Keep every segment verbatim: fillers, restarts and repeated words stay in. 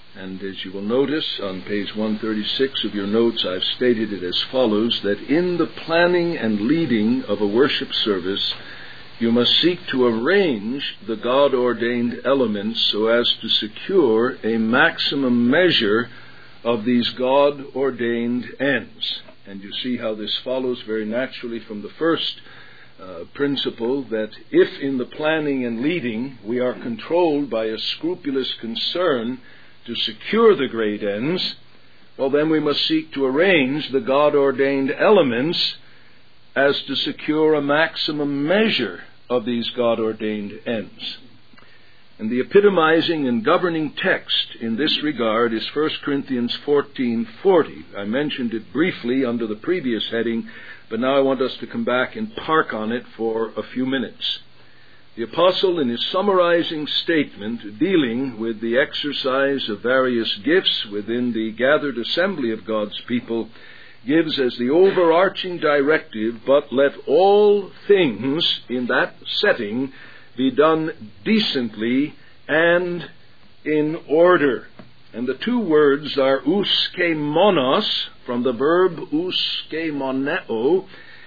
And as you will notice on page one thirty-six of your notes, I've stated it as follows, that in the planning and leading of a worship service, you must seek to arrange the God-ordained elements so as to secure a maximum measure of these God-ordained ends. And you see how this follows very naturally from the first uh, principle, that if in the planning and leading we are controlled by a scrupulous concern to secure the great ends, well, then we must seek to arrange the God-ordained elements as to secure a maximum measure of these God-ordained ends. And the epitomizing and governing text in this regard is First Corinthians fourteen forty. I mentioned it briefly under the previous heading, but now I want us to come back and park on it for a few minutes. The apostle, in his summarizing statement dealing with the exercise of various gifts within the gathered assembly of God's people, gives as the overarching directive, but let all things in that setting be done decently and in order. And the two words are euschemonos, from the verb euschemoneo,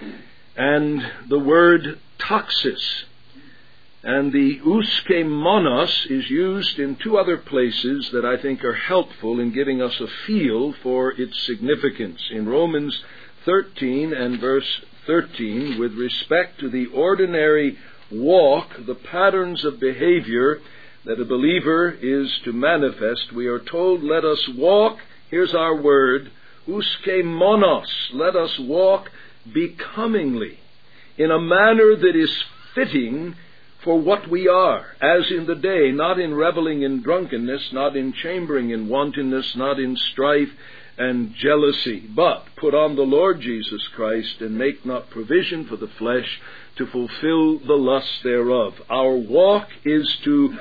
and the word taxis. And the euschemonos is used in two other places that I think are helpful in giving us a feel for its significance. In Romans thirteen and verse thirteen, with respect to the ordinary walk, the patterns of behavior that a believer is to manifest, we are told, let us walk, here's our word, euschemonos, let us walk becomingly, in a manner that is fitting for what we are, as in the day, not in reveling in drunkenness, not in chambering in wantonness, not in strife and jealousy, but put on the Lord Jesus Christ, and make not provision for the flesh to fulfill the lusts thereof. Our walk is to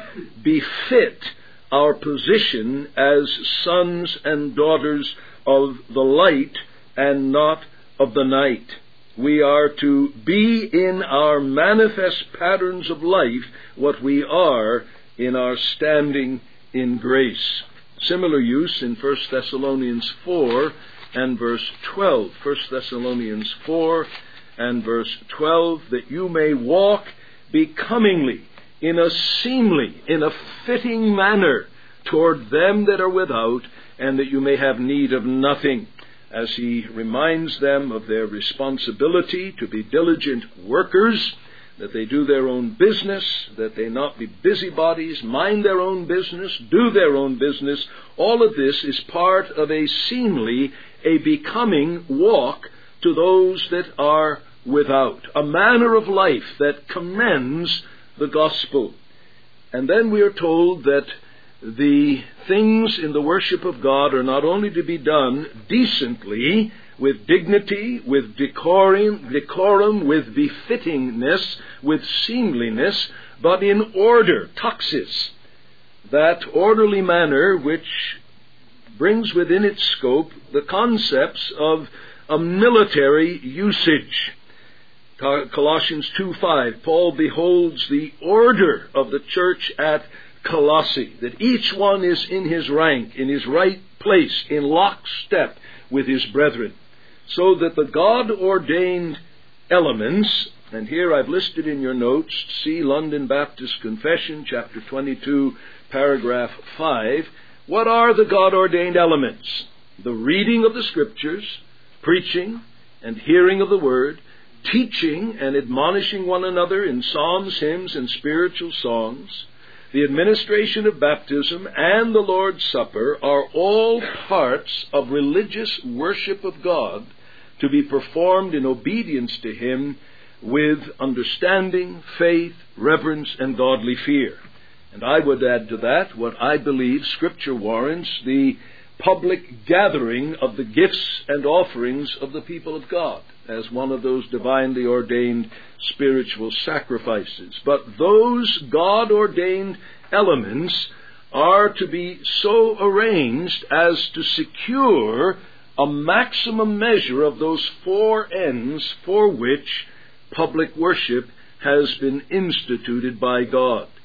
befit our position as sons and daughters of the light and not of the night. We are to be in our manifest patterns of life what we are in our standing in grace. Similar use in First Thessalonians four and verse twelve. First Thessalonians four and verse twelve, that you may walk becomingly, in a seemly, in a fitting manner toward them that are without, and that you may have need of nothing. As he reminds them of their responsibility to be diligent workers, that they do their own business, that they not be busybodies, mind their own business, do their own business. All of this is part of a seemly, a becoming walk to those that are without, a manner of life that commends the gospel. And then we are told that the things in the worship of God are not only to be done decently, with dignity, with decorum, decorum, with befittingness, with seemliness, but in order, taxis, that orderly manner which brings within its scope the concepts of a military usage. Colossians two five, Paul beholds the order of the church at Colossae, that each one is in his rank, in his right place, in lockstep with his brethren, so that the God-ordained elements, and here I've listed in your notes, see London Baptist Confession, chapter twenty-two, paragraph five. What are the God-ordained elements? The reading of the Scriptures, preaching and hearing of the Word, teaching and admonishing one another in psalms, hymns, and spiritual songs, the administration of baptism and the Lord's Supper are all parts of religious worship of God, to be performed in obedience to Him with understanding, faith, reverence, and godly fear. And I would add to that what I believe Scripture warrants, the public gathering of the gifts and offerings of the people of God as one of those divinely ordained spiritual sacrifices. But those God-ordained elements are to be so arranged as to secure a maximum measure of those four ends for which public worship has been instituted by God.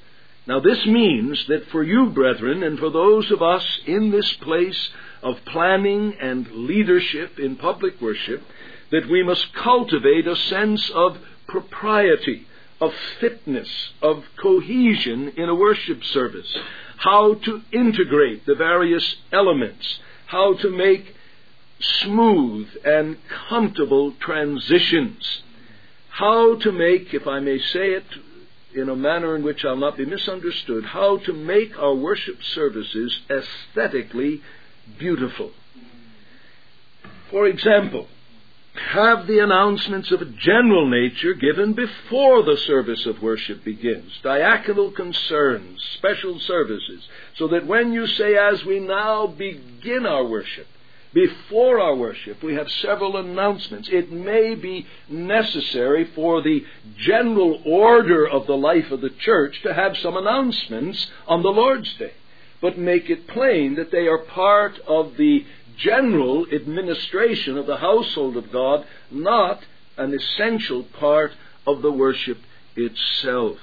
Now this means that for you, brethren, and for those of us in this place of planning and leadership in public worship, that we must cultivate a sense of propriety, of fitness, of cohesion in a worship service, how to integrate the various elements, how to make smooth and comfortable transitions, how to make, if I may say it in a manner in which I'll not be misunderstood, how to make our worship services aesthetically beautiful. For example, have the announcements of a general nature given before the service of worship begins, diaconal concerns, special services, so that when you say, as we now begin our worship, before our worship, we have several announcements. It may be necessary for the general order of the life of the church to have some announcements on the Lord's Day, but make it plain that they are part of the general administration of the household of God, not an essential part of the worship itself.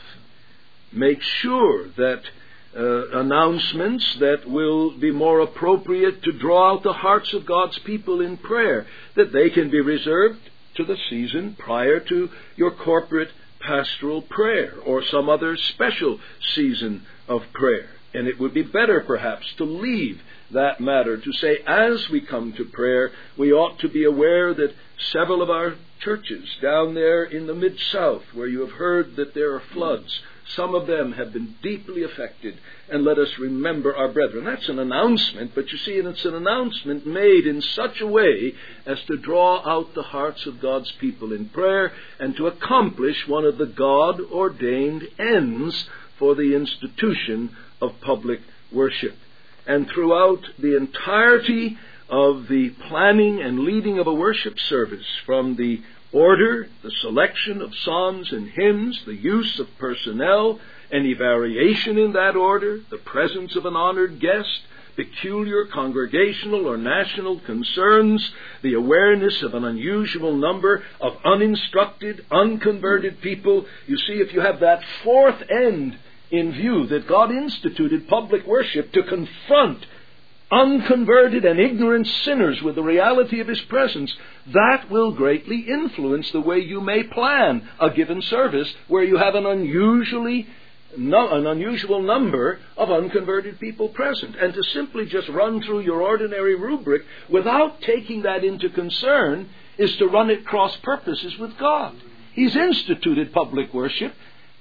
Make sure that Uh, announcements that will be more appropriate to draw out the hearts of God's people in prayer, that they can be reserved to the season prior to your corporate pastoral prayer or some other special season of prayer. And it would be better perhaps to leave that matter to say, as we come to prayer, we ought to be aware that several of our churches down there in the Mid-South, where you have heard that there are floods, some of them have been deeply affected, and let us remember our brethren. That's an announcement, but you see, it's an announcement made in such a way as to draw out the hearts of God's people in prayer and to accomplish one of the God-ordained ends for the institution of public worship. And throughout the entirety of the planning and leading of a worship service, from the order, the selection of psalms and hymns, the use of personnel, any variation in that order, the presence of an honored guest, peculiar congregational or national concerns, the awareness of an unusual number of uninstructed, unconverted people. You see, if you have that fourth end in view, that God instituted public worship to confront unconverted and ignorant sinners with the reality of His presence, that will greatly influence the way you may plan a given service where you have an unusually no, an unusual number of unconverted people present. And to simply just run through your ordinary rubric without taking that into concern is to run at cross purposes with God. He's instituted public worship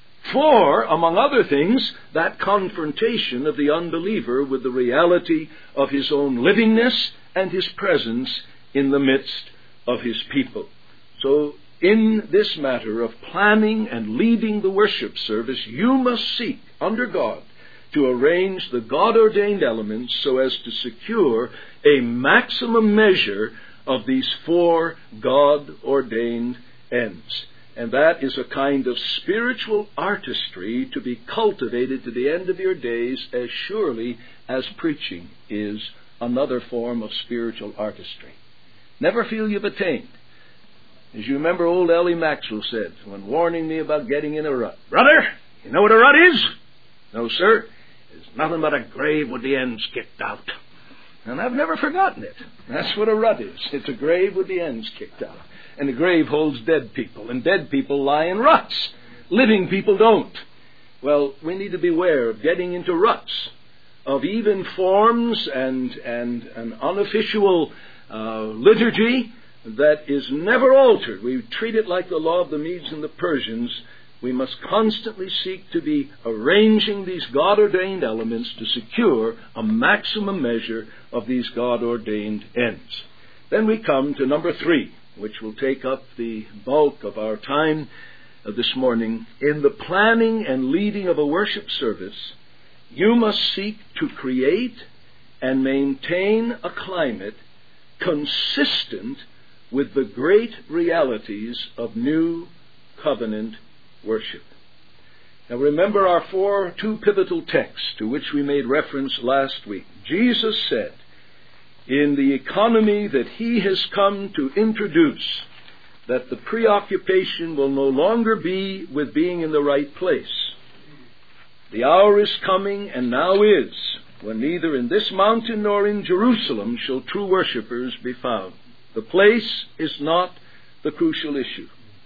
for, among other things, that confrontation of the unbeliever with the reality of his own livingness and His presence in the midst of His people. So, in this matter of planning and leading the worship service, you must seek, under God, to arrange the God-ordained elements so as to secure a maximum measure of these four God-ordained ends. And that is a kind of spiritual artistry to be cultivated to the end of your days, as surely as preaching is another form of spiritual artistry. Never feel you've attained. As you remember, old Ellie Maxwell said, when warning me about getting in a rut, "Brother, you know what a rut is?" "No, sir. It's nothing but a grave with the ends kicked out." And I've never forgotten it. That's what a rut is. It's a grave with the ends kicked out. And the grave holds dead people, and dead people lie in ruts. Living people don't. Well, we need to beware of getting into ruts of even forms and, and an unofficial uh, liturgy that is never altered. We treat it like the law of the Medes and the Persians. We must constantly seek to be arranging these God-ordained elements to secure a maximum measure of these God-ordained ends. Then we come to number three, which will take up the bulk of our time uh, this morning. In the planning and leading of a worship service, you must seek to create and maintain a climate consistent with the great realities of New Covenant worship. Now remember our four, two pivotal texts to which we made reference last week. Jesus said, in the economy that He has come to introduce, that the preoccupation will no longer be with being in the right place. The hour is coming, and now is, when neither in this mountain nor in Jerusalem shall true worshippers be found. The place is not the crucial issue,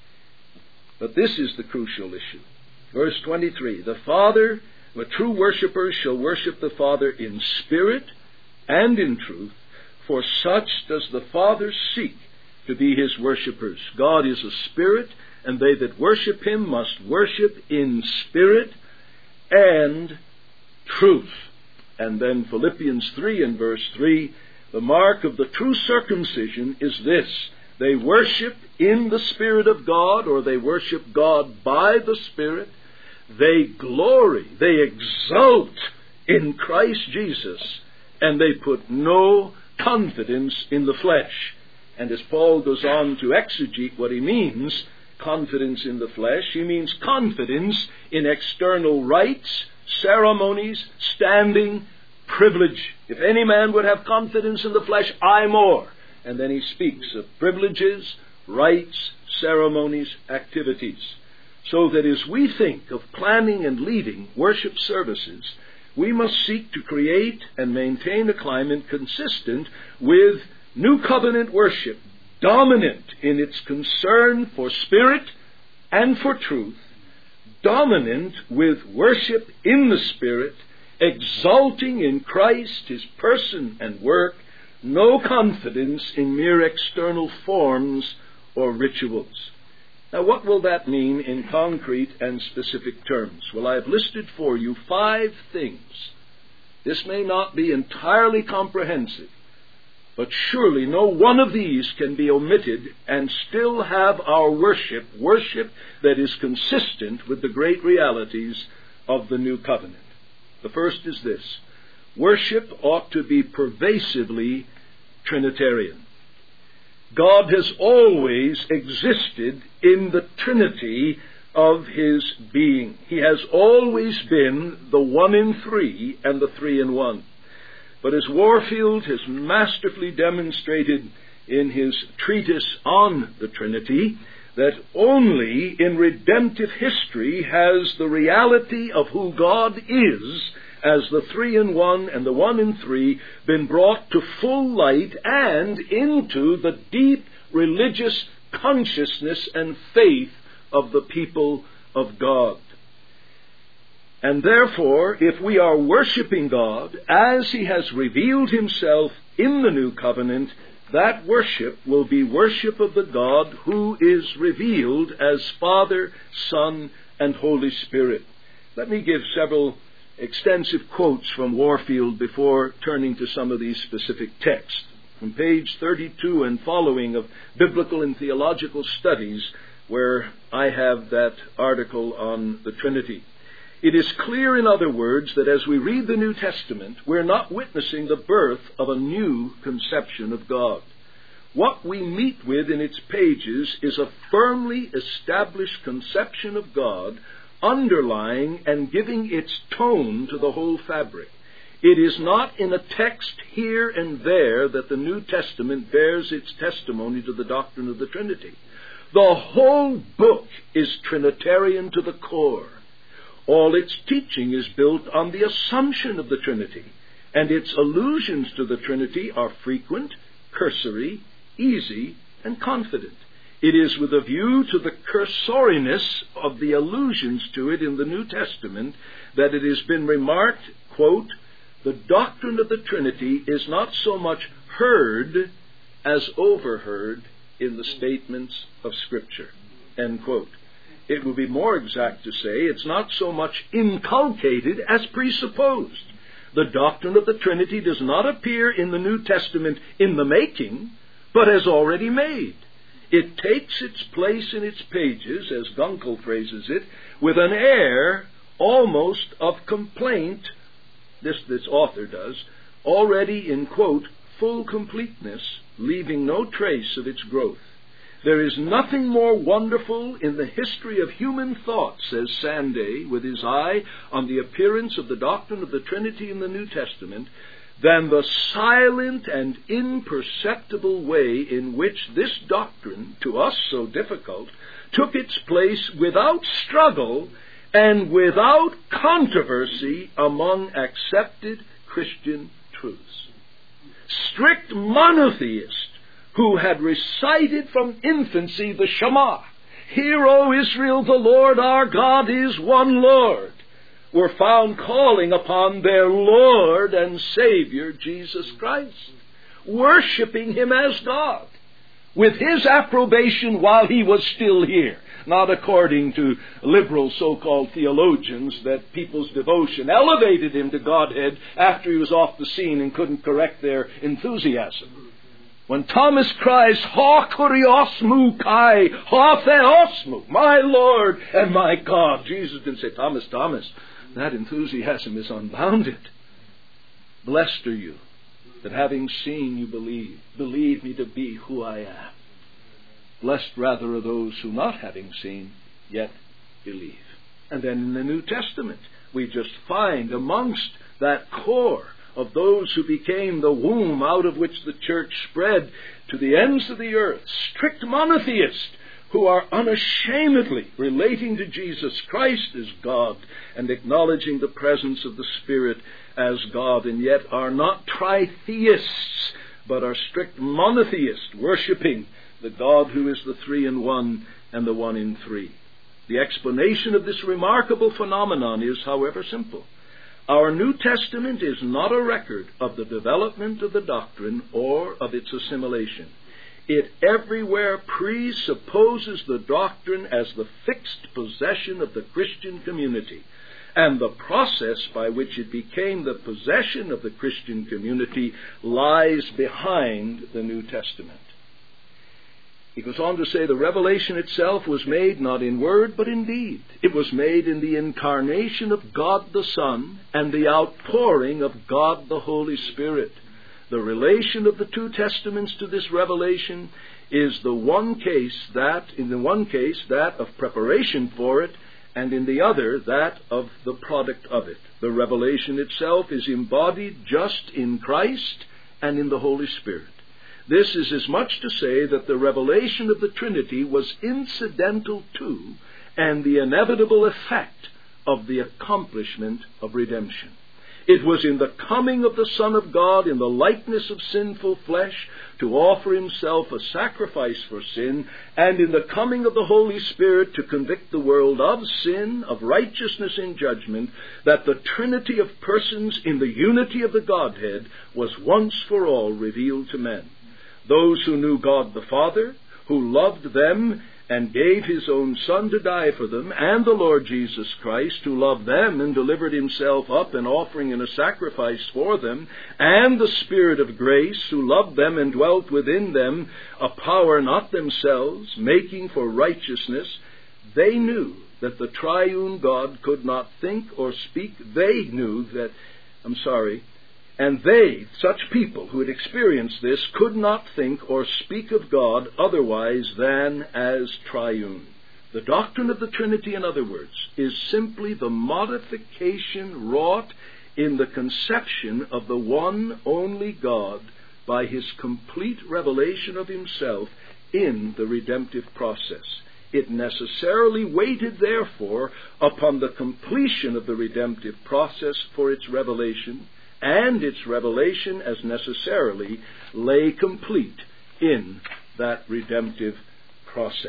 but this is the crucial issue. Verse twenty-three, the Father, the true worshippers shall worship the Father in spirit and in truth, for such does the Father seek to be his worshippers. God is a spirit, and they that worship him must worship in spirit and truth. And then Philippians three and verse three, the mark of the true circumcision is this: they worship in the Spirit of God, or they worship God by the Spirit. They glory, they exult in Christ Jesus, and they put no confidence in the flesh. And as Paul goes on to exegete what he means, confidence in the flesh, he means confidence in external rites, ceremonies, standing, privilege. If any man would have confidence in the flesh, I more. And then he speaks of privileges, rites, ceremonies, activities. So that as we think of planning and leading worship services, we must seek to create and maintain a climate consistent with New Covenant worship, dominant in its concern for spirit and for truth, dominant with worship in the Spirit, exalting in Christ, his person and work, no confidence in mere external forms or rituals. Now, what will that mean in concrete and specific terms? Well, I have listed for you five things. This may not be entirely comprehensive, but surely no one of these can be omitted and still have our worship, worship that is consistent with the great realities of the New Covenant. The first is this: worship ought to be pervasively Trinitarian. God has always existed in the Trinity of his being. He has always been the one in three and the three in one. But as Warfield has masterfully demonstrated in his treatise on the Trinity, that only in redemptive history has the reality of who God is as the three in one and the one in three been brought to full light and into the deep religious consciousness and faith of the people of God. And therefore, if we are worshiping God as he has revealed himself in the New Covenant, that worship will be worship of the God who is revealed as Father, Son, and Holy Spirit. Let me give several extensive quotes from Warfield before turning to some of these specific texts. From page thirty-two and following of Biblical and Theological Studies, where I have that article on the Trinity. It is clear, in other words, that as we read the New Testament, we're not witnessing the birth of a new conception of God. What we meet with in its pages is a firmly established conception of God, underlying and giving its tone to the whole fabric. It is not in a text here and there that the New Testament bears its testimony to the doctrine of the Trinity. The whole book is Trinitarian to the core. All its teaching is built on the assumption of the Trinity, and its allusions to the Trinity are frequent, cursory, easy, and confident. It is with a view to the cursoriness of the allusions to it in the New Testament that it has been remarked, quote, the doctrine of the Trinity is not so much heard as overheard in the statements of Scripture, end quote. It would be more exact to say it's not so much inculcated as presupposed. The doctrine of the Trinity does not appear in the New Testament in the making, but as already made. It takes its place in its pages, as Gunkel phrases it, with an air almost of complaint, this, this author does, already in, quote, full completeness, leaving no trace of its growth. There is nothing more wonderful in the history of human thought, says Sanday, with his eye on the appearance of the doctrine of the Trinity in the New Testament, than the silent and imperceptible way in which this doctrine, to us so difficult, took its place without struggle and without controversy among accepted Christian truths. Strict monotheists who had recited from infancy the Shema, "Hear, O Israel, the Lord our God is one Lord," were found calling upon their Lord and Savior, Jesus Christ, worshiping Him as God, with His approbation while He was still here, not according to liberal so-called theologians that people's devotion elevated Him to Godhead after He was off the scene and couldn't correct their enthusiasm. When Thomas cries, "Ha kuriosmu kai, ha theosmu," my Lord and my God, Jesus didn't say, "Thomas, Thomas, that enthusiasm is unbounded. Blessed are you that having seen you believe, believe me to be who I am. Blessed rather are those who not having seen, yet believe." And then in the New Testament, we just find amongst that core of those who became the womb out of which the church spread to the ends of the earth, strict monotheists who are unashamedly relating to Jesus Christ as God and acknowledging the presence of the Spirit as God, and yet are not tritheists, but are strict monotheists, worshiping the God who is the three in one and the one in three. The explanation of this remarkable phenomenon is, however, simple. Our New Testament is not a record of the development of the doctrine or of its assimilation. It everywhere presupposes the doctrine as the fixed possession of the Christian community, and the process by which it became the possession of the Christian community lies behind the New Testament. He goes on to say the revelation itself was made not in word but in deed. It was made in the incarnation of God the Son and the outpouring of God the Holy Spirit. The relation of the two testaments to this revelation is the one case that, in the one case, that of preparation for it, and in the other, that of the product of it. The revelation itself is embodied just in Christ and in the Holy Spirit. This is as much to say that the revelation of the Trinity was incidental to and the inevitable effect of the accomplishment of redemption. It was in the coming of the Son of God in the likeness of sinful flesh to offer Himself a sacrifice for sin, and in the coming of the Holy Spirit to convict the world of sin, of righteousness in judgment, that the Trinity of persons in the unity of the Godhead was once for all revealed to men. Those who knew God the Father, who loved them and gave His own Son to die for them, and the Lord Jesus Christ, who loved them and delivered Himself up an offering and a sacrifice for them, and the Spirit of grace, who loved them and dwelt within them, a power not themselves, making for righteousness, they knew that the triune God could not think or speak. They knew that, I'm sorry, And they, such people who had experienced this, could not think or speak of God otherwise than as triune. The doctrine of the Trinity, in other words, is simply the modification wrought in the conception of the one only God by His complete revelation of Himself in the redemptive process. It necessarily waited, therefore, upon the completion of the redemptive process for its revelation, and its revelation as necessarily lay complete in that redemptive process.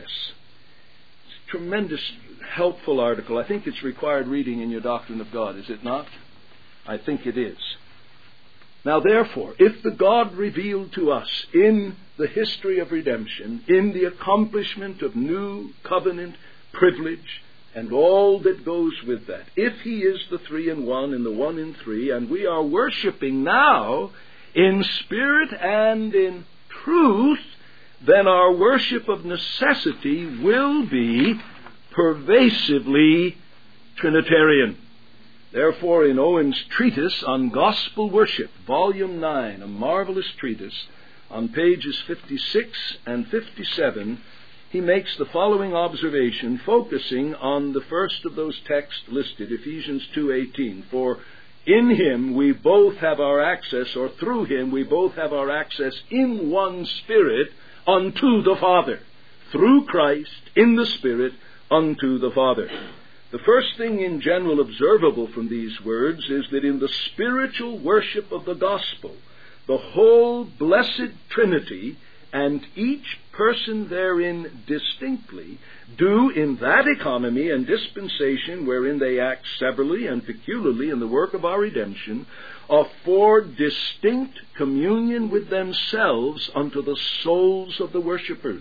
It's a tremendous, helpful article. I think it's required reading in your Doctrine of God, is it not? I think it is. Now, therefore, if the God revealed to us in the history of redemption, in the accomplishment of new covenant privilege, and all that goes with that, if He is the three in one and the one in three, and we are worshiping now in spirit and in truth, then our worship of necessity will be pervasively Trinitarian. Therefore, in Owen's treatise on gospel worship, volume nine, a marvelous treatise, on pages fifty-six and fifty-seven, he makes the following observation, focusing on the first of those texts listed, Ephesians two eighteen. For in Him we both have our access, or through Him we both have our access in one Spirit unto the Father. Through Christ, in the Spirit, unto the Father. The first thing in general observable from these words is that in the spiritual worship of the gospel, the whole blessed Trinity and each person therein distinctly do in that economy and dispensation wherein they act severally and peculiarly in the work of our redemption, afford distinct communion with themselves unto the souls of the worshippers.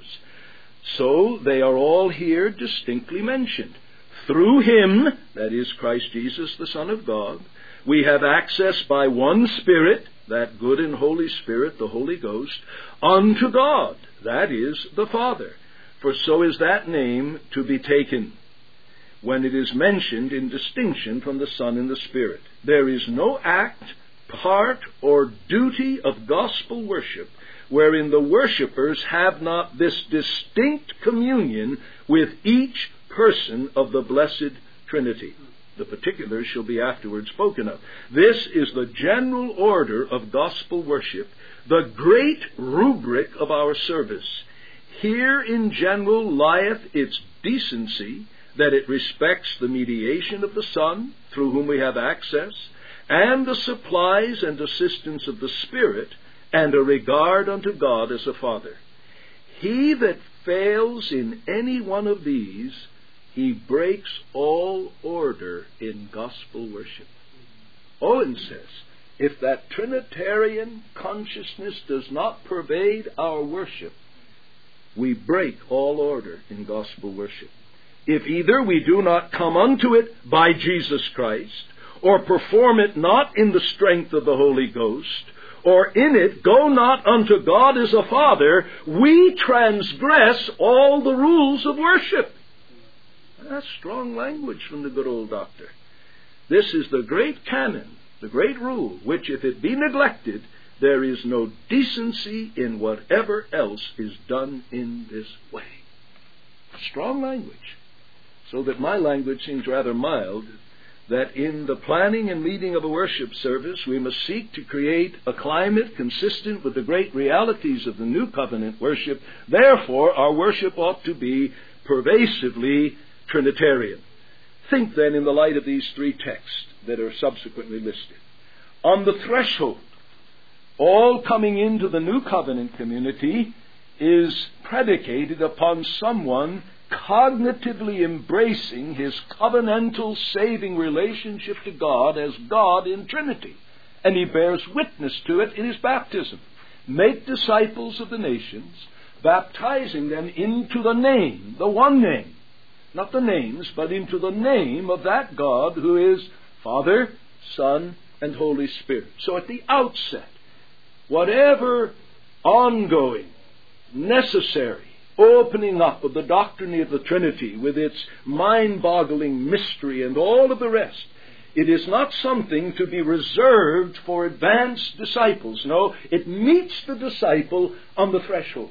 So they are all here distinctly mentioned. Through him, that is Christ Jesus, the Son of God, we have access by one Spirit, that good and Holy Spirit, the Holy Ghost, unto God, that is the Father. For so is that name to be taken when it is mentioned in distinction from the Son and the Spirit. There is no act, part, or duty of gospel worship wherein the worshippers have not this distinct communion with each person of the blessed Trinity. The particulars shall be afterwards spoken of. This is the general order of gospel worship, the great rubric of our service. Here in general lieth its decency, that it respects the mediation of the Son, through whom we have access, and the supplies and assistance of the Spirit, and a regard unto God as a Father. He that fails in any one of these, he breaks all order in gospel worship. Owen says, if that Trinitarian consciousness does not pervade our worship, we break all order in gospel worship. If either we do not come unto it by Jesus Christ, or perform it not in the strength of the Holy Ghost, or in it go not unto God as a Father, we transgress all the rules of worship. That's strong language from the good old doctor. This is the great canon, the great rule, which if it be neglected, there is no decency in whatever else is done in this way. Strong language. So that my language seems rather mild, that in the planning and leading of a worship service, we must seek to create a climate consistent with the great realities of the New Covenant worship. Therefore, our worship ought to be pervasively Trinitarian. Think then in the light of these three texts that are subsequently listed. On the threshold, all coming into the New Covenant community is predicated upon someone cognitively embracing his covenantal saving relationship to God as God in Trinity. And he bears witness to it in his baptism. Make disciples of the nations, baptizing them into the name, the one name, not the names, but into the name of that God who is Father, Son, and Holy Spirit. So at the outset, whatever ongoing, necessary opening up of the doctrine of the Trinity with its mind-boggling mystery and all of the rest, it is not something to be reserved for advanced disciples. No, it meets the disciple on the threshold.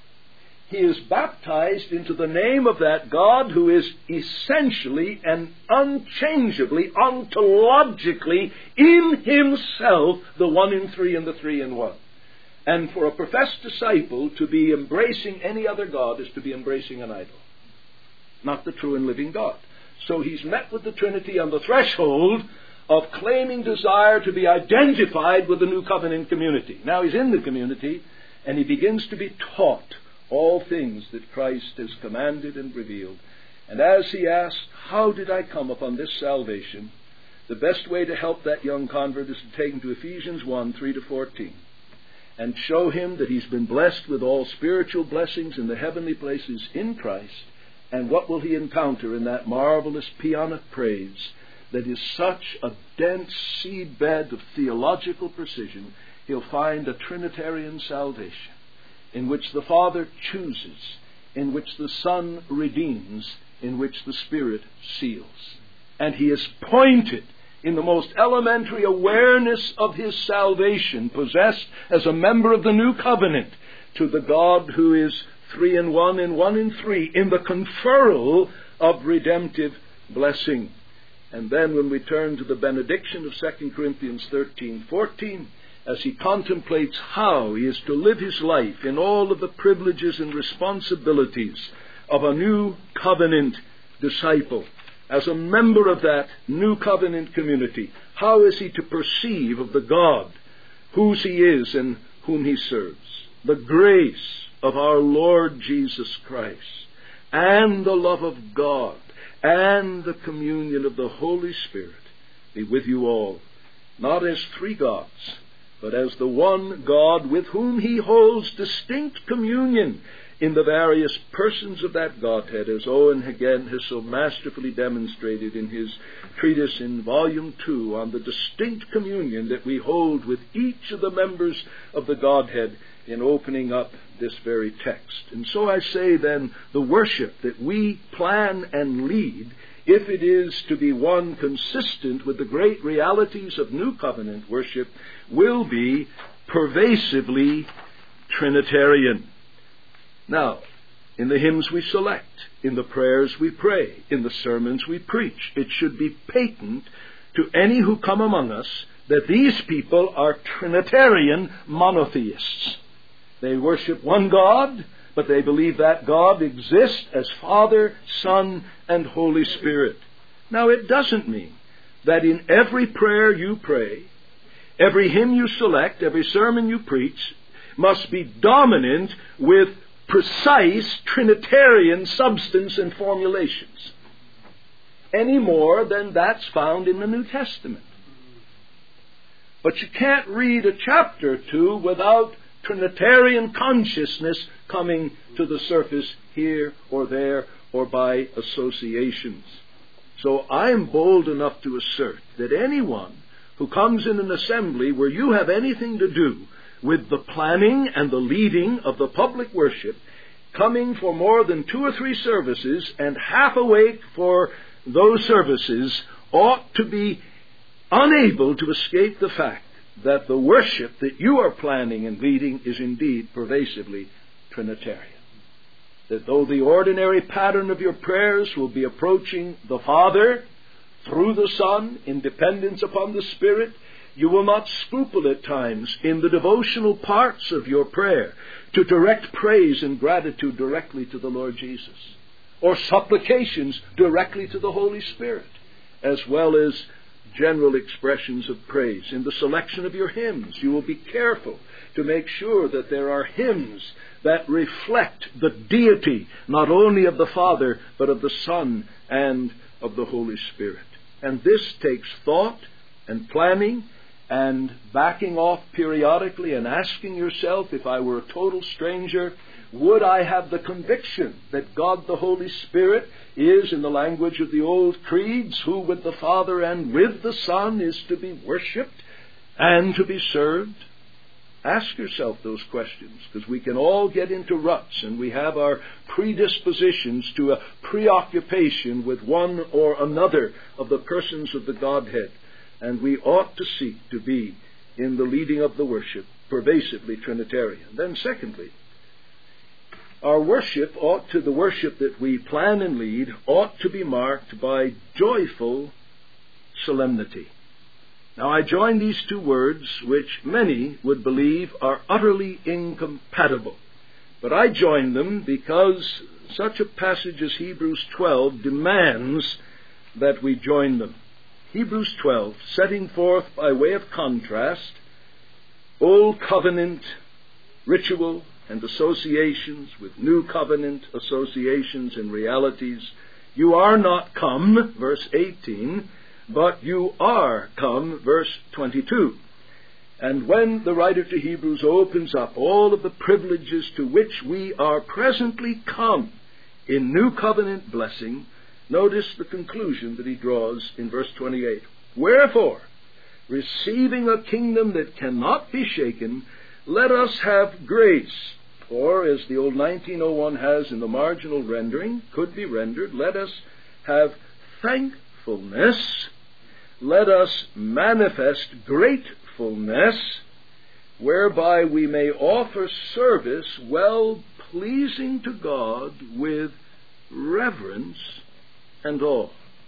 He is baptized into the name of that God who is essentially and unchangeably, ontologically in himself the one in three and the three in one. And for a professed disciple to be embracing any other God is to be embracing an idol, not the true and living God. So he's met with the Trinity on the threshold of claiming desire to be identified with the New Covenant community. Now he's in the community and he begins to be taught all things that Christ has commanded and revealed. And as he asks, how did I come upon this salvation? The best way to help that young convert is to take him to Ephesians one, three to fourteen. And show him that he's been blessed with all spiritual blessings in the heavenly places in Christ. And what will he encounter in that marvelous peonic praise that is such a dense seedbed of theological precision? He'll find a Trinitarian salvation, in which the Father chooses, in which the Son redeems, in which the Spirit seals. And he is pointed in the most elementary awareness of his salvation, possessed as a member of the New Covenant, to the God who is three in one and one in three, in the conferral of redemptive blessing. And then when we turn to the benediction of Second Corinthians thirteen fourteen, as he contemplates how he is to live his life in all of the privileges and responsibilities of a New Covenant disciple, as a member of that new covenant community, how is he to perceive of the God whose he is and whom he serves? The grace of our Lord Jesus Christ, and the love of God, and the communion of the Holy Spirit be with you all, not as three gods, but as the one God with whom he holds distinct communion in the various persons of that Godhead, as Owen again has so masterfully demonstrated in his treatise in volume two on the distinct communion that we hold with each of the members of the Godhead in opening up this very text. And so I say then, the worship that we plan and lead, if it is to be one consistent with the great realities of New Covenant worship, will be pervasively Trinitarian. Now, in the hymns we select, in the prayers we pray, in the sermons we preach, it should be patent to any who come among us that these people are Trinitarian monotheists. They worship one God, but they believe that God exists as Father, Son, and Holy Spirit. Now, it doesn't mean that in every prayer you pray, every hymn you select, every sermon you preach, must be dominant with precise Trinitarian substance and formulations, any more than that's found in the New Testament. But you can't read a chapter or two without Trinitarian consciousness coming to the surface here or there or by associations. So I am bold enough to assert that anyone who comes in an assembly where you have anything to do with the planning and the leading of the public worship, coming for more than two or three services and half awake for those services, ought to be unable to escape the fact that the worship that you are planning and leading is indeed pervasively Trinitarian. That though the ordinary pattern of your prayers will be approaching the Father through the Son in dependence upon the Spirit, you will not scruple at times in the devotional parts of your prayer to direct praise and gratitude directly to the Lord Jesus, or supplications directly to the Holy Spirit, as well as general expressions of praise. In the selection of your hymns, you will be careful to make sure that there are hymns that reflect the deity not only of the Father, but of the Son and of the Holy Spirit. And this takes thought and planning and backing off periodically and asking yourself, if I were a total stranger, would I have the conviction that God the Holy Spirit is, in the language of the old creeds, who with the Father and with the Son is to be worshipped and to be served? Ask yourself those questions, because we can all get into ruts, and we have our predispositions to a preoccupation with one or another of the persons of the Godhead. And we ought to seek to be, in the leading of the worship, pervasively Trinitarian. Then secondly, our worship ought to, the worship that we plan and lead, ought to be marked by joyful solemnity. Now, I join these two words, which many would believe are utterly incompatible. But I join them because such a passage as Hebrews twelve demands that we join them. Hebrews twelve, setting forth by way of contrast Old Covenant ritual and associations with New Covenant associations and realities. You are not come, verse eighteen, but you are come, verse twenty-two. And when the writer to Hebrews opens up all of the privileges to which we are presently come in New Covenant blessing, notice the conclusion that he draws in verse twenty-eight. Wherefore, receiving a kingdom that cannot be shaken, let us have grace. Or, as the old nineteen oh one has in the marginal rendering, could be rendered, let us have thankfulness. Let us manifest gratefulness, whereby we may offer service well pleasing to God with reverence and awe.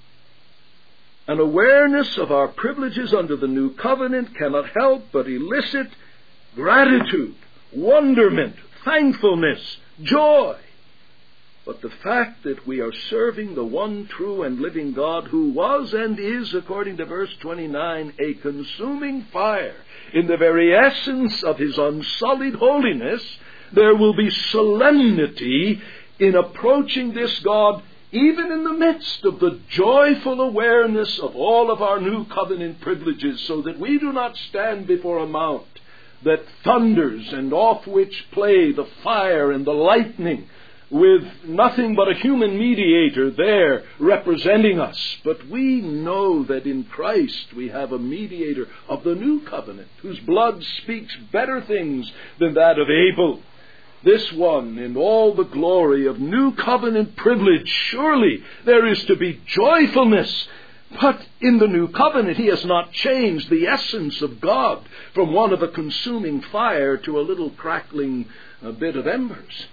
An awareness of our privileges under the new covenant cannot help but elicit gratitude, wonderment, thankfulness, joy. but the fact that we are serving the one true and living God, who was and is, according to verse twenty-nine, a consuming fire in the very essence of his unsullied holiness, there will be solemnity in approaching this God, even in the midst of the joyful awareness of all of our new covenant privileges, so that we do not stand before a mount that thunders and off which play the fire and the lightning, with nothing but a human mediator there representing us. But we know that in Christ we have a mediator of the new covenant, whose blood speaks better things than that of Abel. This one, in all the glory of new covenant privilege, surely there is to be joyfulness. But in the new covenant, he has not changed the essence of God from one of a consuming fire to a little crackling uh, bit of embers.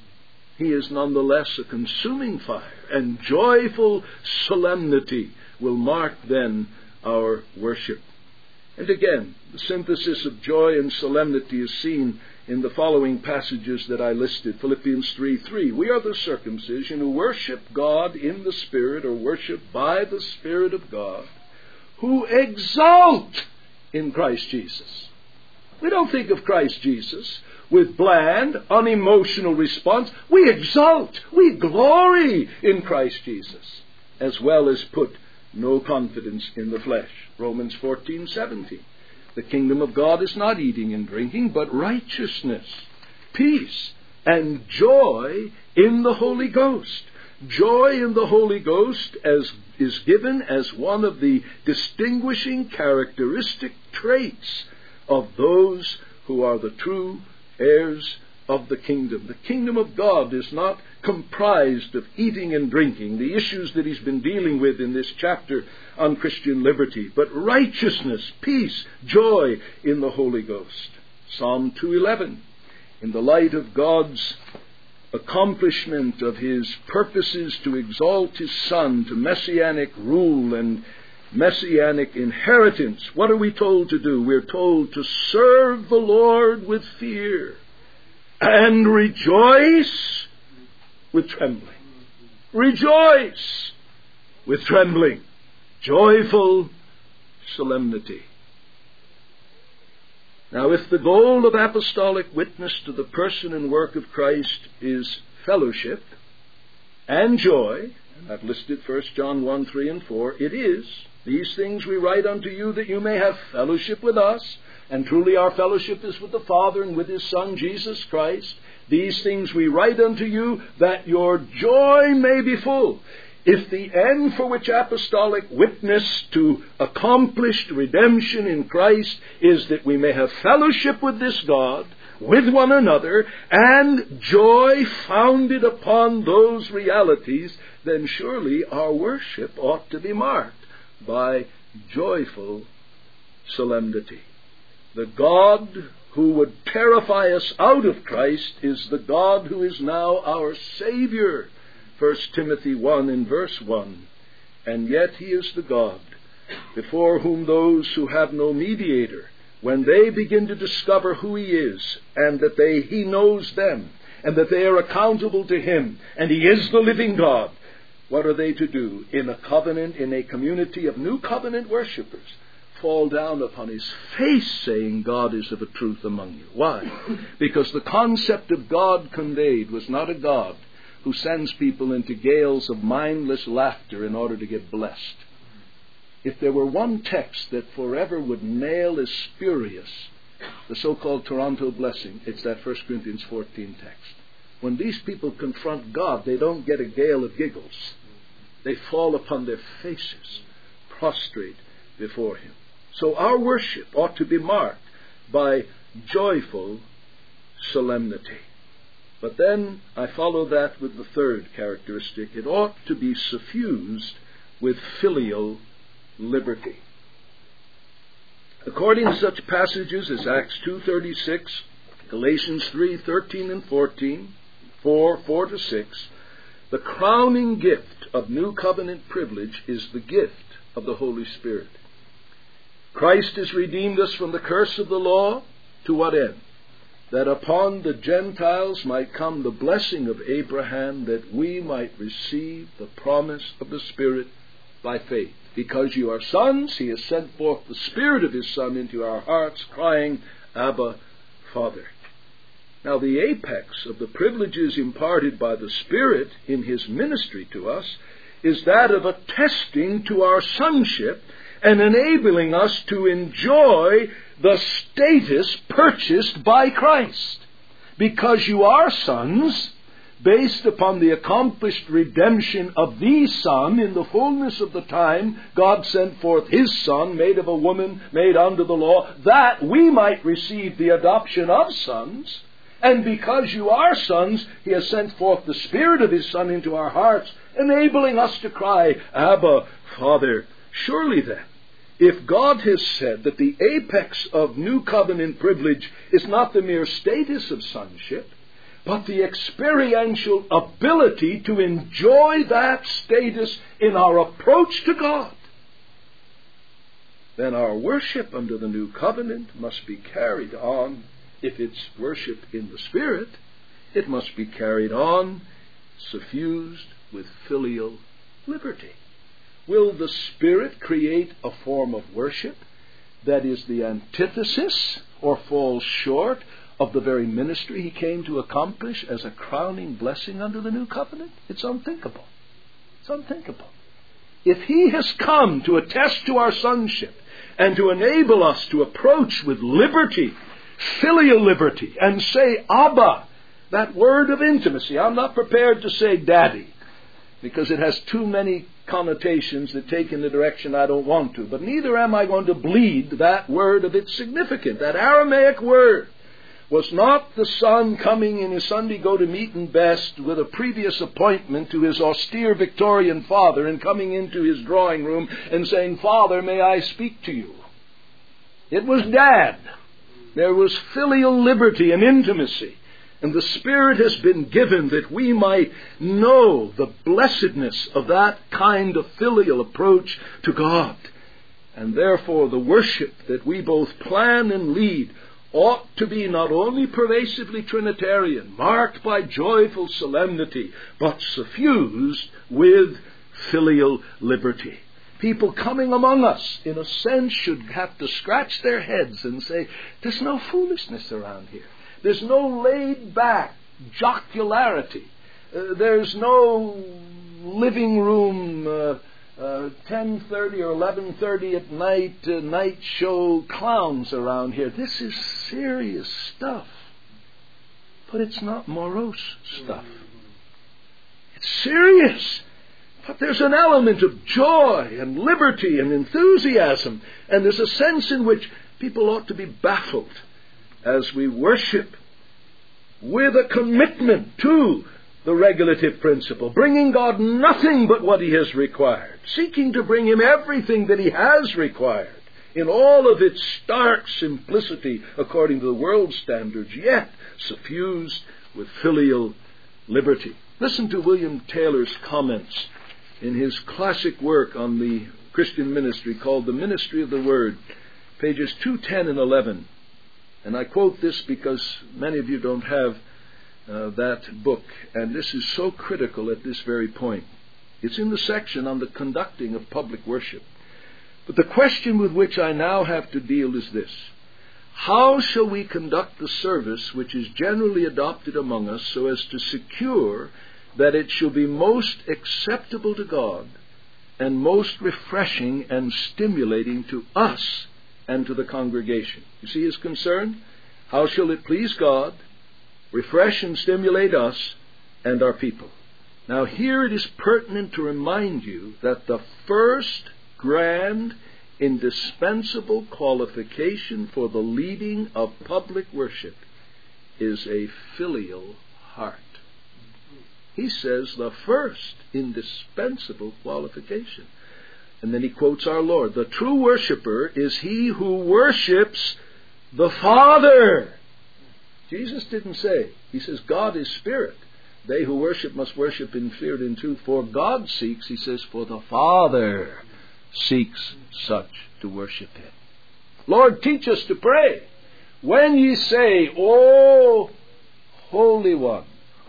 He is nonetheless a consuming fire, and joyful solemnity will mark then our worship. And again, the synthesis of joy and solemnity is seen in the following passages that I listed. Philippians three three. We are the circumcision who worship God in the Spirit, or worship by the Spirit of God, who exult in Christ Jesus. We don't think of Christ Jesus with bland, unemotional response. We exult, we glory in Christ Jesus, as well as put no confidence in the flesh. Romans fourteen seventeen. The kingdom of God is not eating and drinking, but righteousness, peace, and joy in the Holy Ghost. Joy in the Holy Ghost as is given as one of the distinguishing characteristic traits of those who are the true heirs of the kingdom. The kingdom of God is not comprised of eating and drinking, the issues that he's been dealing with in this chapter on Christian liberty, but righteousness, peace, joy in the Holy Ghost. Psalm two eleven. In the light of God's accomplishment of his purposes to exalt his Son to messianic rule and messianic inheritance, what are we told to do? We're told to serve the Lord with fear and rejoice with trembling. Rejoice with trembling. Joyful solemnity. Now, if the goal of apostolic witness to the person and work of Christ is fellowship and joy, and I've listed First John one, three, and four, it is. These things we write unto you that you may have fellowship with us. And truly our fellowship is with the Father and with his Son, Jesus Christ. These things we write unto you that your joy may be full. If the end for which apostolic witness to accomplished redemption in Christ is that we may have fellowship with this God, with one another, and joy founded upon those realities, then surely our worship ought to be marked by joyful solemnity. The God who would terrify us out of Christ is the God who is now our Savior. First Timothy one in verse one. And yet he is the God before whom those who have no mediator, when they begin to discover who he is, and that they he knows them, and that they are accountable to him, and he is the living God, what are they to do? In a covenant, in a community of new covenant worshippers, fall down upon his face saying, God is of a truth among you. Why? Because the concept of God conveyed was not a God who sends people into gales of mindless laughter in order to get blessed. If there were one text that forever would nail as spurious the so-called Toronto blessing, it's that First Corinthians fourteen text. When these people confront God, they don't get a gale of giggles. They fall upon their faces, prostrate before him. So our worship ought to be marked by joyful solemnity. But then I follow that with the third characteristic. It ought to be suffused with filial liberty. According to such passages as Acts two thirty-six, Galatians three thirteen and fourteen, four, four to six, the crowning gift of new covenant privilege is the gift of the Holy Spirit. Christ has redeemed us from the curse of the law. To what end? that upon the Gentiles might come the blessing of Abraham, that we might receive the promise of the Spirit by faith. Because you are sons, he has sent forth the Spirit of his Son into our hearts, crying, Abba, Father. Now, the apex of the privileges imparted by the Spirit in his ministry to us is that of attesting to our sonship and enabling us to enjoy the status purchased by Christ. Because you are sons, based upon the accomplished redemption of the Son, in the fullness of the time, God sent forth his Son, made of a woman, made under the law, that we might receive the adoption of sons. And because you are sons, he has sent forth the Spirit of his Son into our hearts, enabling us to cry, Abba, Father. Surely then, if God has said that the apex of New Covenant privilege is not the mere status of sonship, but the experiential ability to enjoy that status in our approach to God, then our worship under the New Covenant must be carried on. If it's worship in the Spirit, it must be carried on suffused with filial liberty. Will the Spirit create a form of worship that is the antithesis or falls short of the very ministry he came to accomplish as a crowning blessing under the New Covenant? It's unthinkable. It's unthinkable. If he has come to attest to our sonship and to enable us to approach with liberty, filial liberty, and say, Abba, that word of intimacy. I'm not prepared to say daddy, because it has too many connotations that take in the direction I don't want to. But neither am I going to bleed that word of its significance. That Aramaic word was not the son coming in his Sunday go-to-meeting best with a previous appointment to his austere Victorian father and coming into his drawing room and saying, Father, may I speak to you? It was Dad. There was filial liberty and intimacy. And the Spirit has been given that we might know the blessedness of that kind of filial approach to God. And therefore the worship that we both plan and lead ought to be not only pervasively Trinitarian, marked by joyful solemnity, but suffused with filial liberty. People coming among us, in a sense, should have to scratch their heads and say, there's no foolishness around here. There's no laid-back jocularity. Uh, there's no living room uh, uh, ten thirty or eleven thirty at night, uh, night show clowns around here. This is serious stuff. But it's not morose stuff. It's serious. But there's an element of joy and liberty and enthusiasm. And there's a sense in which people ought to be baffled as we worship with a commitment to the regulative principle, bringing God nothing but what he has required, seeking to bring him everything that he has required in all of its stark simplicity according to the world's standards, yet suffused with filial liberty. Listen to William Taylor's comments in his classic work on the Christian ministry called The Ministry of the Word, pages two ten and eleven. And I quote this because many of you don't have uh, that book, and this is so critical at this very point. It's in the section on the conducting of public worship. But the question with which I now have to deal is this: how shall we conduct the service which is generally adopted among us so as to secure that it shall be most acceptable to God and most refreshing and stimulating to us and to the congregation? You see his concern? How shall it please God, refresh and stimulate us and our people? Now here it is pertinent to remind you that the first grand, indispensable qualification for the leading of public worship is a filial heart. He says the first indispensable qualification. And then he quotes our Lord. The true worshiper is he who worships the Father. Jesus didn't say. He says God is spirit. They who worship must worship in spirit and truth. For God seeks, he says, for the Father seeks such to worship him. Lord, teach us to pray. When ye say, O Holy One,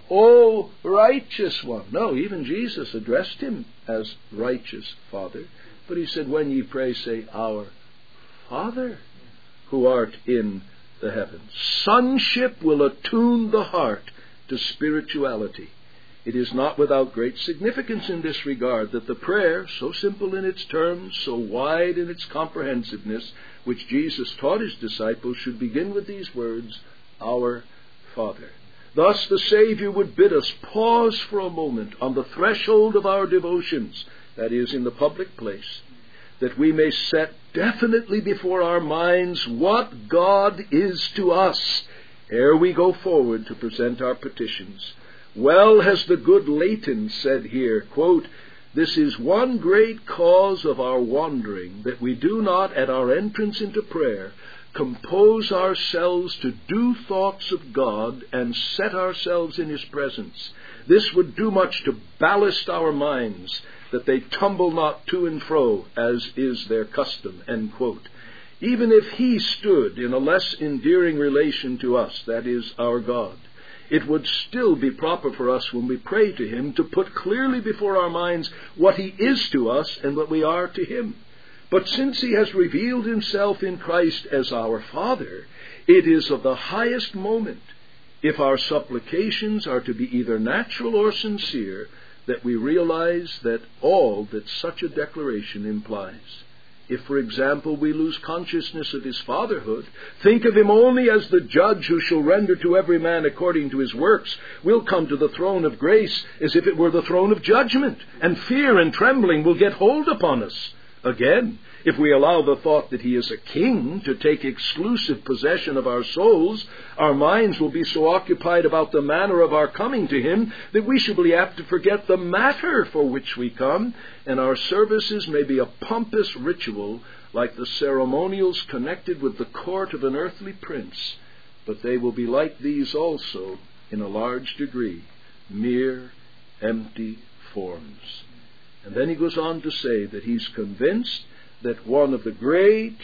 O Righteous One. No, even Jesus addressed him as Righteous Father. But he said, when ye pray, say, Our Father, who art in the heavens. Sonship will attune the heart to spirituality. It is not without great significance in this regard that the prayer, so simple in its terms, so wide in its comprehensiveness, which Jesus taught his disciples, should begin with these words, Our Father. Thus the Savior would bid us pause for a moment on the threshold of our devotions, that is, in the public place, that we may set definitely before our minds what God is to us ere we go forward to present our petitions. Well has the good Leighton said here, quote, This is one great cause of our wandering, that we do not at our entrance into prayer compose ourselves to do thoughts of God and set ourselves in his presence. This would do much to ballast our minds, that they tumble not to and fro, as is their custom, end quote. Even if he stood in a less endearing relation to us, that is, our God, it would still be proper for us when we pray to him to put clearly before our minds what he is to us and what we are to him. But since he has revealed himself in Christ as our Father, it is of the highest moment, if our supplications are to be either natural or sincere, that we realize that all that such a declaration implies. If, for example, we lose consciousness of his fatherhood, think of him only as the judge who shall render to every man according to his works, we'll come to the throne of grace as if it were the throne of judgment, and fear and trembling will get hold upon us. Again, if we allow the thought that he is a king to take exclusive possession of our souls, our minds will be so occupied about the manner of our coming to him that we shall be apt to forget the matter for which we come, and our services may be a pompous ritual like the ceremonials connected with the court of an earthly prince. But they will be like these also, in a large degree, mere empty forms. And then he goes on to say that he's convinced that one of the great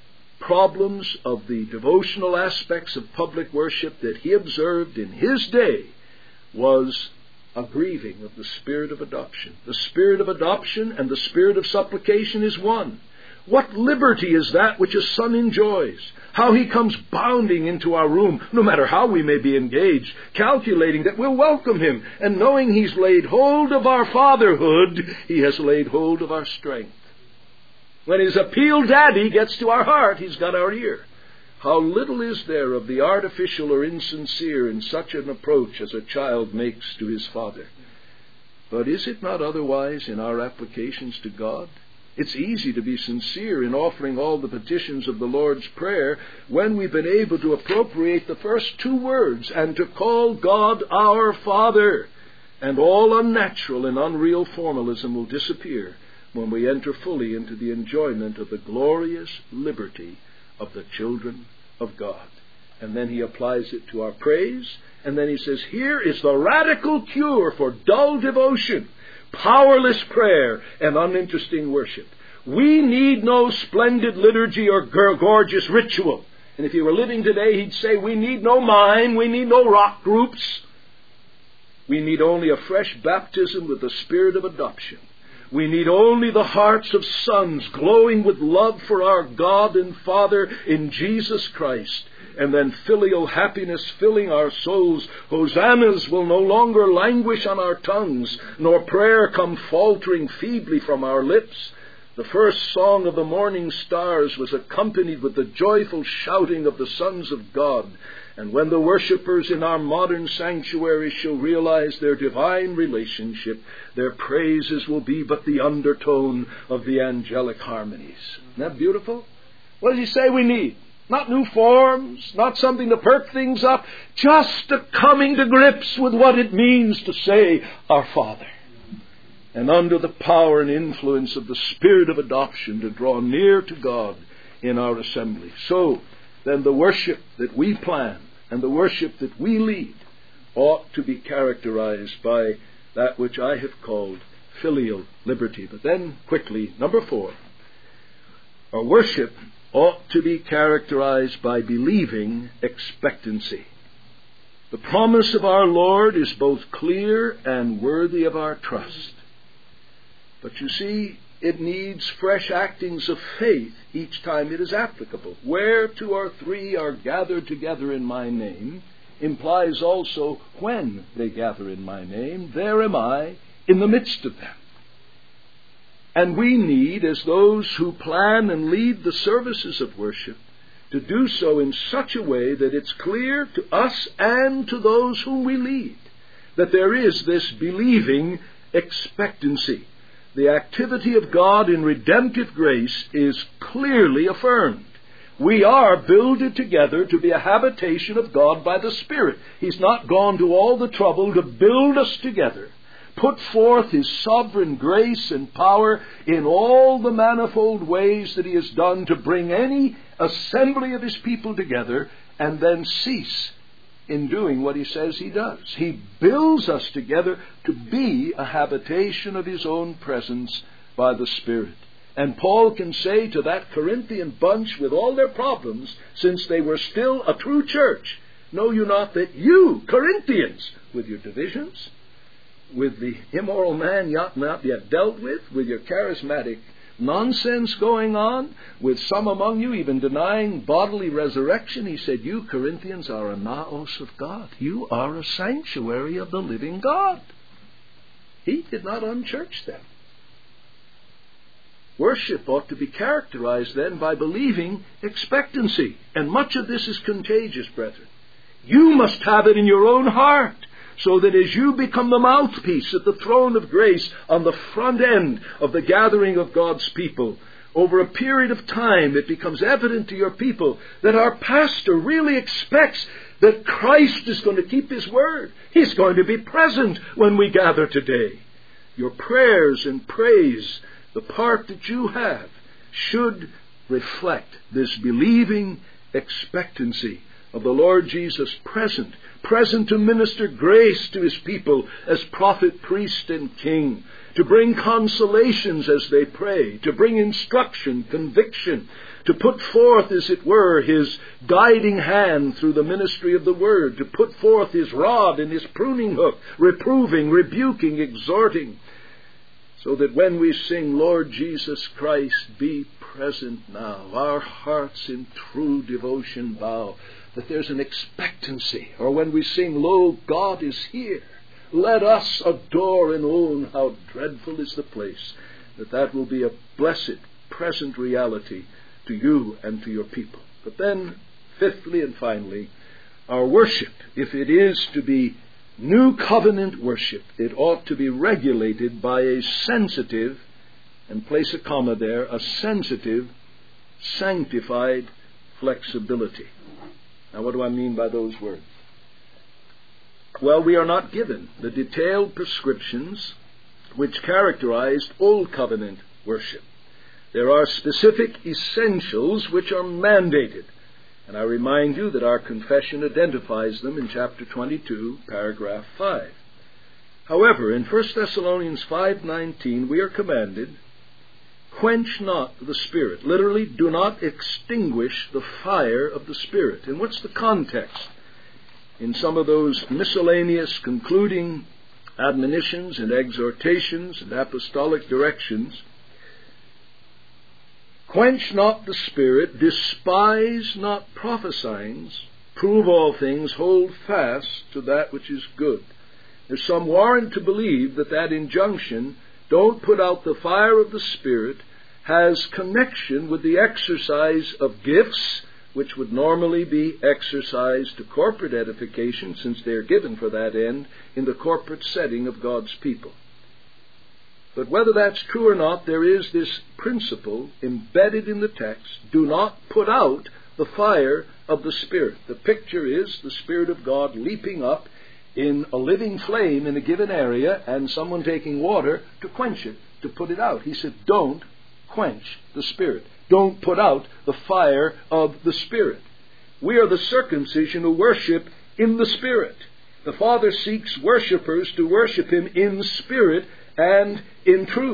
problems of the devotional aspects of public worship that he observed in his day was a grieving of the spirit of adoption. The spirit of adoption and the spirit of supplication is one. What liberty is that which a son enjoys? How he comes bounding into our room, no matter how we may be engaged, calculating that we'll welcome him, and knowing he's laid hold of our fatherhood, he has laid hold of our strength. When his appeal daddy gets to our heart, he's got our ear. How little is there of the artificial or insincere in such an approach as a child makes to his father? But is it not otherwise in our applications to God? It's easy to be sincere in offering all the petitions of the Lord's Prayer when we've been able to appropriate the first two words and to call God our Father. And all unnatural and unreal formalism will disappear when we enter fully into the enjoyment of the glorious liberty of the children of God. And then he applies it to our praise, and then he says, here is the radical cure for dull devotion, powerless prayer, and uninteresting worship. We need no splendid liturgy or gorgeous ritual. And if he were living today, he'd say, we need no mime, we need no rock groups. We need only a fresh baptism with the spirit of adoption. We need only the hearts of sons glowing with love for our God and Father in Jesus Christ, and then filial happiness filling our souls. Hosannas will no longer languish on our tongues, nor prayer come faltering feebly from our lips. The first song of the morning stars was accompanied with the joyful shouting of the sons of God. And when the worshippers in our modern sanctuaries shall realize their divine relationship, their praises will be but the undertone of the angelic harmonies. Isn't that beautiful? What does he say we need? Not new forms, not something to perk things up, just a coming to grips with what it means to say, Our Father. And under the power and influence of the spirit of adoption to draw near to God in our assembly. So, then the worship that we plan and the worship that we lead ought to be characterized by that which I have called filial liberty. But then, quickly, number four, our worship ought to be characterized by believing expectancy. The promise of our Lord is both clear and worthy of our trust. But you see, it needs fresh actings of faith each time it is applicable. Where two or three are gathered together in my name implies also when they gather in my name, there am I in the midst of them. And we need, as those who plan and lead the services of worship, to do so in such a way that it's clear to us and to those whom we lead that there is this believing expectancy. The activity of God in redemptive grace is clearly affirmed. We are builded together to be a habitation of God by the Spirit. He's not gone to all the trouble to build us together, put forth His sovereign grace and power in all the manifold ways that He has done to bring any assembly of His people together, and then cease in doing what He says He does. He builds us together to be a habitation of His own presence by the Spirit. And Paul can say to that Corinthian bunch with all their problems, since they were still a true church, know you not that you, Corinthians, with your divisions, with the immoral man yet not yet dealt with, with your charismatic nonsense going on, with some among you even denying bodily resurrection, he said, you Corinthians are a naos of God. You are a sanctuary of the living God. He did not unchurch them. Worship ought to be characterized then by believing expectancy. And much of this is contagious, brethren. You must have it in your own heart, so that as you become the mouthpiece at the throne of grace on the front end of the gathering of God's people, over a period of time it becomes evident to your people that our pastor really expects that Christ is going to keep His word. He's going to be present when we gather today. Your prayers and praise, the part that you have, should reflect this believing expectancy of the Lord Jesus present, present to minister grace to His people as prophet, priest, and king, to bring consolations as they pray, to bring instruction, conviction, to put forth, as it were, His guiding hand through the ministry of the Word, to put forth His rod and His pruning hook, reproving, rebuking, exhorting, so that when we sing, Lord Jesus Christ, be present now, our hearts in true devotion bow, that there's an expectancy. Or when we sing, lo, God is here, let us adore and own how dreadful is the place, that that will be a blessed present reality to you and to your people. But then, fifthly and finally, our worship, if it is to be New covenant worship, it ought to be regulated by a sensitive, and place a comma there, a sensitive, sanctified flexibility. Now, what do I mean by those words? Well, we are not given the detailed prescriptions which characterized Old Covenant worship. There are specific essentials which are mandated. And I remind you that our confession identifies them in chapter twenty-two, paragraph five. However, in First Thessalonians five nineteen, we are commanded, quench not the Spirit. Literally, do not extinguish the fire of the Spirit. And what's the context? In some of those miscellaneous concluding admonitions and exhortations and apostolic directions, quench not the Spirit, despise not prophesying, prove all things, hold fast to that which is good. There's some warrant to believe that that injunction, don't put out the fire of the Spirit, has connection with the exercise of gifts, which would normally be exercised to corporate edification, since they are given for that end in the corporate setting of God's people. But whether that's true or not, there is this principle embedded in the text: do not put out the fire of the Spirit. The picture is the Spirit of God leaping up in a living flame in a given area, and someone taking water to quench it, to put it out. He said, don't quench the Spirit. Don't put out the fire of the Spirit. We are the circumcision who worship in the Spirit. The Father seeks worshipers to worship Him in spirit and in truth.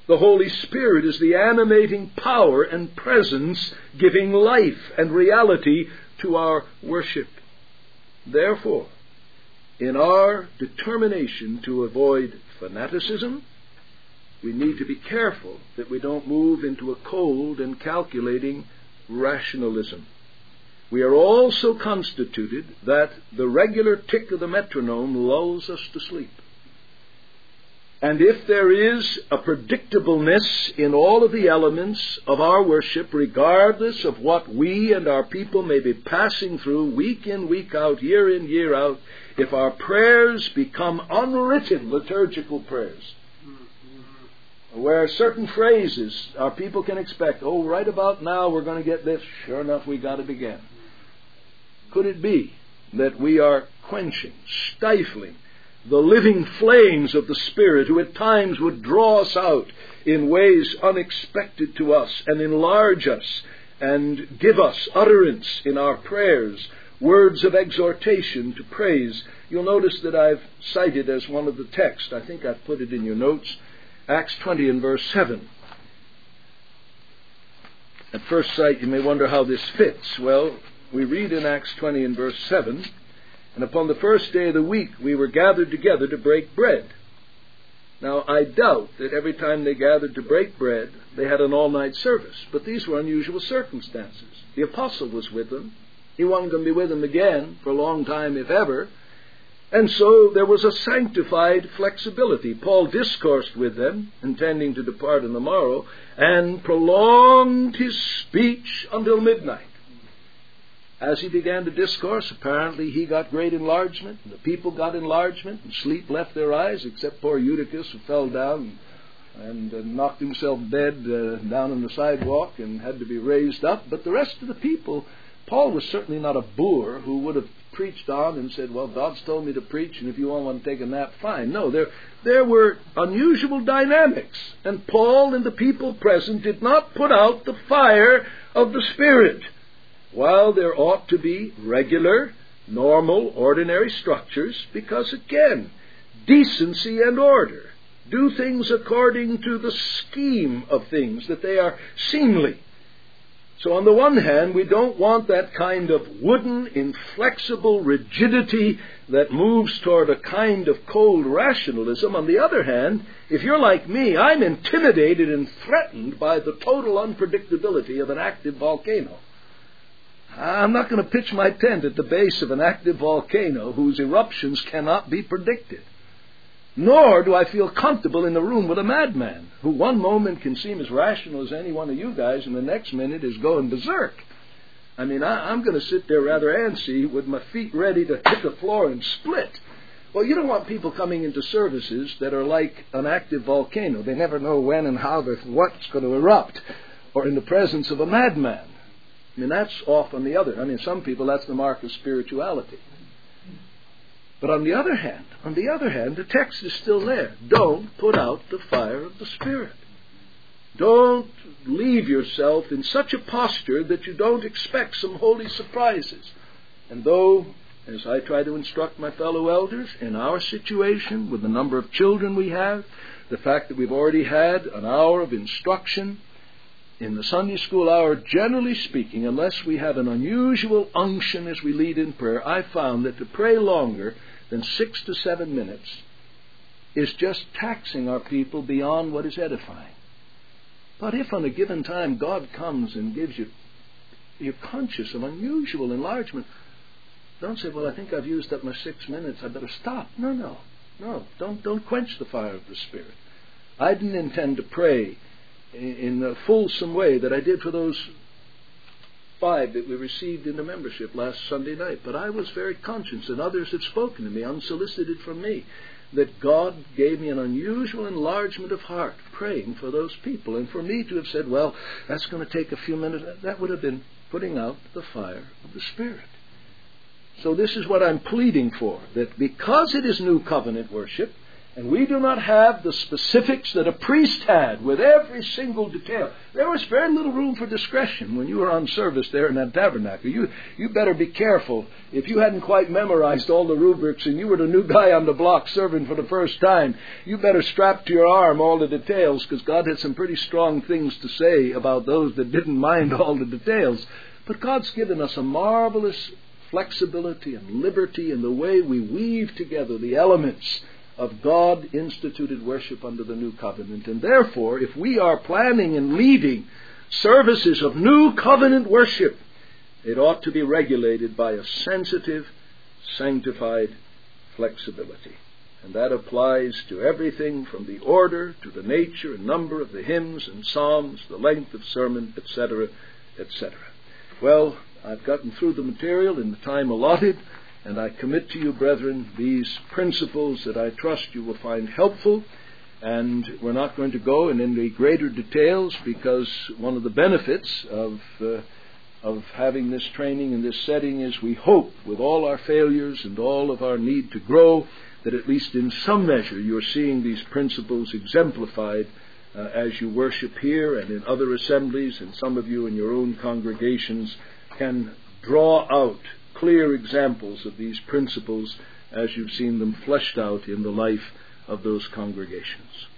The Holy Spirit is the animating power and presence giving life and reality to our worship. Therefore, in our determination to avoid fanaticism, we need to be careful that we don't move into a cold and calculating rationalism. We are all so constituted that the regular tick of the metronome lulls us to sleep. And if there is a predictableness in all of the elements of our worship, regardless of what we and our people may be passing through week in, week out, year in, year out, if our prayers become unwritten liturgical prayers, where certain phrases our people can expect, oh, right about now we're going to get this, sure enough we got it again. Could it be that we are quenching, stifling the living flames of the Spirit, who at times would draw us out in ways unexpected to us and enlarge us and give us utterance in our prayers, words of exhortation to praise? You'll notice that I've cited as one of the texts, I think I've put it in your notes, Acts twenty and verse seven. At first sight you may wonder how this fits. Well, we read in Acts twenty and verse seven, and upon the first day of the week we were gathered together to break bread. Now, I doubt that every time they gathered to break bread, they had an all-night service. But these were unusual circumstances. The apostle was with them. He wasn't going to be with them again for a long time, if ever. And so there was a sanctified flexibility. Paul discoursed with them, intending to depart on the morrow, and prolonged his speech until midnight. As he began to discourse, apparently he got great enlargement, and the people got enlargement, and sleep left their eyes, except poor Eutychus, who fell down and, and uh, knocked himself dead uh, down on the sidewalk and had to be raised up. But the rest of the people, Paul was certainly not a boor who would have preached on and said, well, God's told me to preach, and if you all want to take a nap, fine. No, there, there were unusual dynamics, and Paul and the people present did not put out the fire of the Spirit. While there ought to be regular, normal, ordinary structures, because, again, decency and order. Do things according to the scheme of things, that they are seemly. So on the one hand, we don't want that kind of wooden, inflexible rigidity that moves toward a kind of cold rationalism. On the other hand, if you're like me, I'm intimidated and threatened by the total unpredictability of an active volcano. I'm not going to pitch my tent at the base of an active volcano whose eruptions cannot be predicted. Nor do I feel comfortable in the room with a madman who one moment can seem as rational as any one of you guys and the next minute is going berserk. I mean, I, I'm going to sit there rather antsy with my feet ready to hit the floor and split. Well, you don't want people coming into services that are like an active volcano. They never know when and how the, what's going to erupt, or in the presence of a madman. I mean, that's off on the other. I mean, some people, that's the mark of spirituality. But on the other hand, on the other hand, the text is still there. Don't put out the fire of the Spirit. Don't leave yourself in such a posture that you don't expect some holy surprises. And though, as I try to instruct my fellow elders, in our situation, with the number of children we have, the fact that we've already had an hour of instruction, in the Sunday school hour, generally speaking, unless we have an unusual unction as we lead in prayer, I found that to pray longer than six to seven minutes is just taxing our people beyond what is edifying. But if on a given time God comes and gives you, you're conscious of unusual enlargement, don't say, well, I think I've used up my six minutes, I better stop. No, no, no, don't, don't quench the fire of the Spirit. I didn't intend to pray in the fulsome way that I did for those five that we received into membership last Sunday night. But I was very conscious, and others have spoken to me, unsolicited from me, that God gave me an unusual enlargement of heart praying for those people. And for me to have said, well, that's going to take a few minutes, that would have been putting out the fire of the Spirit. So this is what I'm pleading for, that because it is new covenant worship, And we do not have the specifics that a priest had with every single detail. There was very little room for discretion when you were on service there in that tabernacle. You, you better be careful. If you hadn't quite memorized all the rubrics and you were the new guy on the block serving for the first time, you better strap to your arm all the details, because God had some pretty strong things to say about those that didn't mind all the details. But God's given us a marvelous flexibility and liberty in the way we weave together the elements of God-instituted worship under the New Covenant. And therefore, if we are planning and leading services of New Covenant worship, it ought to be regulated by a sensitive, sanctified flexibility. And that applies to everything from the order to the nature and number of the hymns and psalms, the length of sermon, et cetera, et cetera. Well, I've gotten through the material in the time allotted, and I commit to you, brethren, these principles that I trust you will find helpful. And we're not going to go in any greater details, because one of the benefits of uh, of having this training in this setting is we hope, with all our failures and all of our need to grow, that at least in some measure you're seeing these principles exemplified uh, as you worship here and in other assemblies, and some of you in your own congregations can draw out clear examples of these principles as you've seen them fleshed out in the life of those congregations.